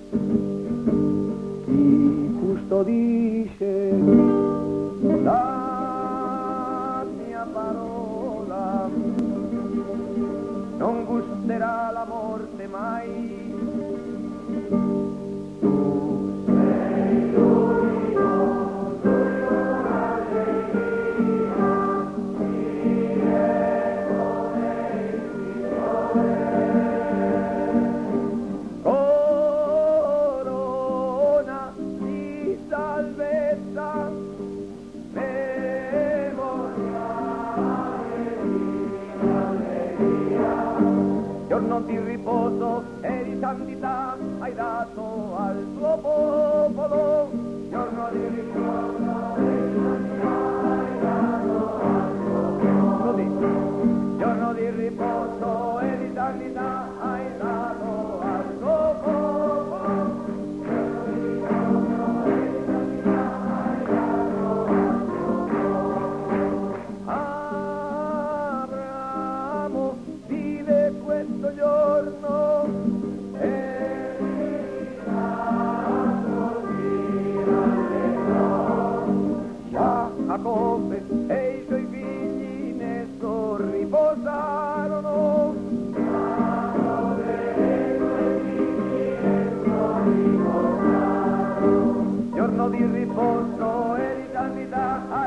chi custodisce la mia parola non gusterà la morte mai. Tu sei l'unico, corona di salvezza, giorno di riposo e di santità hai dato al tuo popolo, giorno di riposo e di santità hai dato al tuo popolo, giorno di riposo e di santità hai dato al tuo popolo, giorno di riposo e di santità hai dato al tuo popolo. Abramo vive questo giorno e Giacobbe e i suoi figli ne riposarono. Giorno di riposo e di santità